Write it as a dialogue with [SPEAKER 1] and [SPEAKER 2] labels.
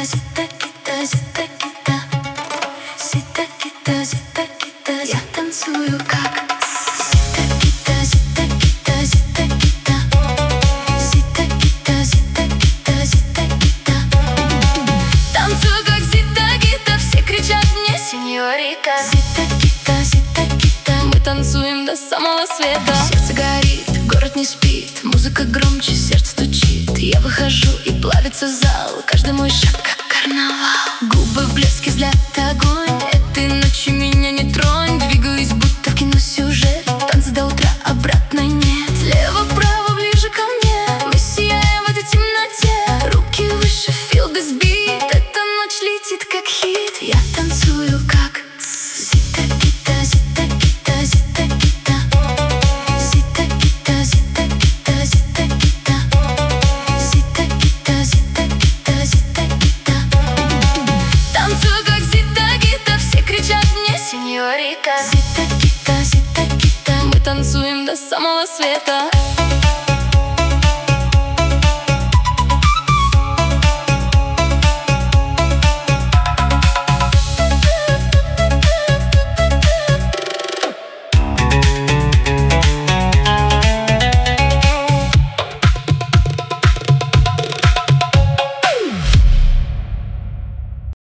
[SPEAKER 1] зита, кита, зита, кита. Зита, кита, зита, кита. Я танцую как зита, кита, зита, кита, зита, кита. Зита, кита, зита, кита, зита, кита. Танцую как зита, кита. Все кричат мне сеньорита. Зита, кита, зита, кита. Мы танцуем до самого света. Сердце горит, город не спит. Музыка громче, сердце стучит. Я выхожу и плавится зал. Каждый мой шаг как карнавал. Губы в блеске, взгляд огонь. Этой ночью меня не тронь. Двигаюсь, будто в кино сюжет. Танцы до утра, обратной нет. Слева-право, ближе ко мне. Мы сияем в этой темноте. Руки выше, feel this beat. Эта ночь летит как хит. Я танцую как зита, кита, зита, кита, зита, кита. Зита, кита, зита, кита, зита, кита. Зита, кита, зита, кита, зита, кита. Танцую как зита, кита. Все кричат мне сеньорита. Зита, кита, зита, кита. Мы танцуем до самого света.